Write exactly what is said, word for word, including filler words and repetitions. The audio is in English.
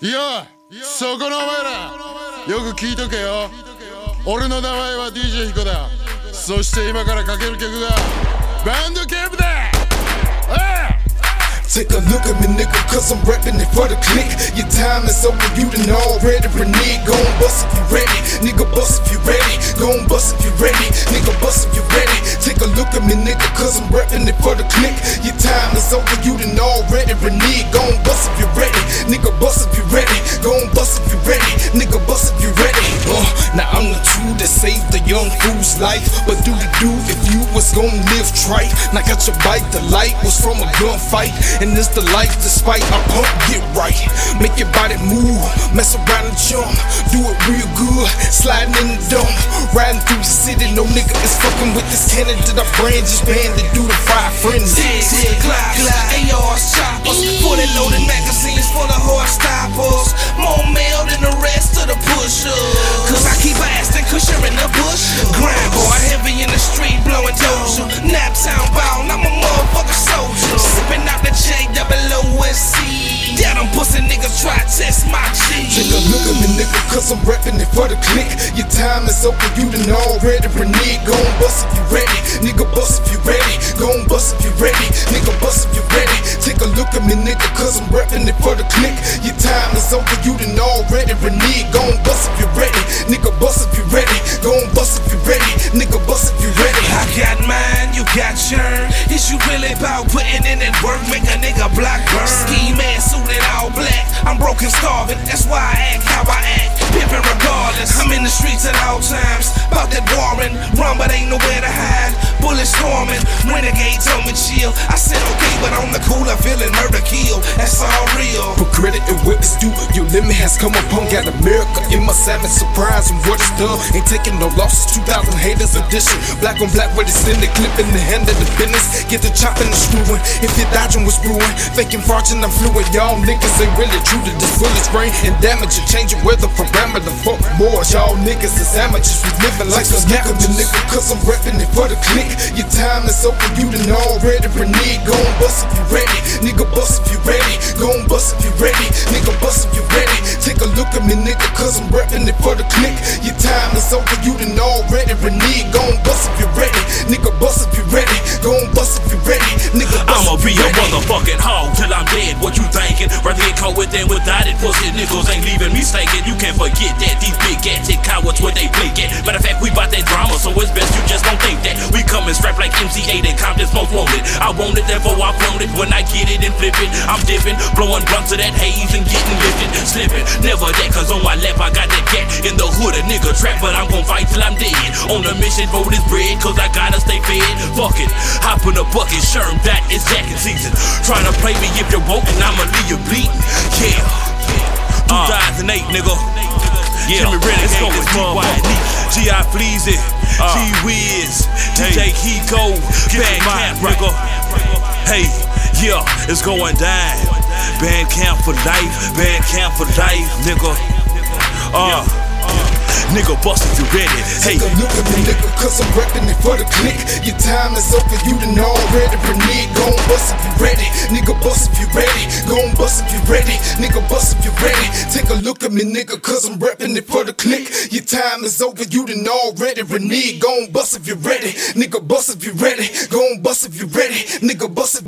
いや、そこのお前らよく聞いとけよ。俺の名前は ディージェー ヒコだ。そして今からかける曲がバンドキャンプだ。 Take a look at me, nigga, cause I'm reppin' it for the click. Your time is over, you done already reneged. Gon' bust if you ready, nigga, bust if you ready. Gon' bust if you ready, nigga, bust if you ready. Take a look at me, nigga, cause I'm reppin' it for the click. Your time is over, you done already reneged. Gon' bust if you ready, nigga, bust if you ready. Gon' bust if you ready, nigga, bust if you ready. Uh, now I'm the two that saved the young fool's life. But do the do if you was gon' live trite. Now got your bite, the light was from a gunfight. And it's the life despite I pump, get right. Make your body move, mess around and jump. Do it real good, sliding in the dump. Riding through the city, no nigga is fucking with this cannon that I brand. Just banned to do the five friends. Dig, dig, glide, glide, A Rs, choppers. Fully loaded magazines full of hard stoppers. More mail than the rest of the pushers. Cause I keep blasting, cause you're in the bush. Grind boy, heavy in the street, blowing doja. Naptown bound, I'm a motherfucking soldier. Sipping out the J O O S C. Yeah, them pussy niggas try to test my G. Take a look at me, nigga, cause I'm reppin' it for the click. Your time is over, you done already reneged. Gon' bust if you ready, nigga, bust if you ready. Gon' bust if you ready, nigga, bust if you ready. Take a look at me, nigga, cause I'm reppin' it for the click. Your time is over, you done already reneged. Gon' bust if you ready, nigga, bust if you ready. Gon' bust if you ready, nigga, bust if you ready. I got mine, you got yours. Is you really about putting in that work? Make a nigga block burn. Ski man suited all black. I'm broken, starving. That's why I act how I act. Pimpin' regardless. I'm in the streets at all times. About that warring. Run, but ain't nowhere to hide. Bullets storming. Renegade told me chill. I said okay, but on the cool, I'm feeling murder kill. That's all real. For credit and what it's due, your limit has come upon. Got America in my savage surprise and what it's done. Ain't taking no losses. two thousand haters edition. Black on black with it's in the clip in the hand of the business. Get the chopping and screwing. If you're dodging was brewing, faking fortune, I'm fluent. Y'all niggas ain't really true to this bullet sprain and damage. You changing weather parameter. Fuck more. Y'all niggas is amateurs. We living like a nigga, nigga, cause I'm reppin' it for the click. Your time is over, you done already reneged. Gon' bust if you ready, nigga, bust if you ready. Gon' bust if you ready, nigga, bust if you ready. Take a look at me, nigga, cause I'm reppin' it for the click. Your time is over, you done already reneged. Gon' bust if you ready, nigga, bust if you ready. Gon' bust if you ready, nigga, bust I'ma if be you a ready. motherfucking hog till I'm dead. What you thinking? Rather get caught with than without it. Pussy niggas ain't leaving me stinking. You can't forget that. These big gadget cowards where they play at. Matter of fact, we bout that drama, so it's best you just don't think that. We coming strapped like M C eight and Compton's most wanted. I want it, therefore I want it. When I get it and flip it, I'm dipping, blowing blunts of that haze and getting lifted, slipping. Never that, cause on my lap I got that cat. In the hood a nigga trap, but I'm gon' fight till I'm dead. On a mission for this bread, cause I gotta stay fed. Fuck it, hop in a bucket, sherm, that is jacket season. Tryna play me if you're woke and I'ma leave you bleeding. Yeah, two thousand eight, nigga. Yeah, Jimmy Renegade, it's going D Y D, G I Fleazy, uh, G-Wiz, D J Kiko, Bandcamp, nigga. Hey, yeah, it's going down. Bandcamp for life, Bandcamp for life, nigga. Uh, nigga, bust if you ready. Hey, take a look at me, nigga, cause I'm reppin' it for the click. Your time is over, you done already reneged. Gon' bust if you ready, nigga, bust if you ready. Gon' bust if you ready, nigga, bust if you ready. Take a look at me, nigga, cause I'm reppin' it for the click. Your time is over, you done already reneged. Gon' bust if you ready, nigga, bust if you ready. Gon' bust if you ready, nigga, bust if